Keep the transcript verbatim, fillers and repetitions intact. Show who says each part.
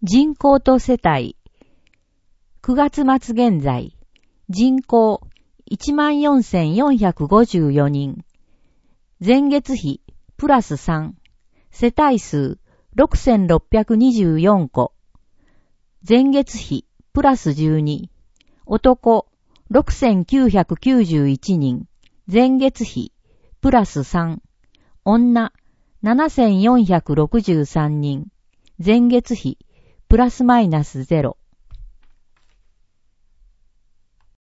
Speaker 1: 人口と世帯。くがつ末現在、人口 いちまんよんせんよんひゃくごじゅうよにん。前月比プラスさん。世帯数ろくせんろっぴゃくにじゅうよんこ。前月比プラスじゅうに。男ろくせんきゅうひゃくきゅうじゅういちにん。前月比プラスさん。女ななせんよんひゃくろくじゅうさんにん。前月比プラスマイナスゼロ。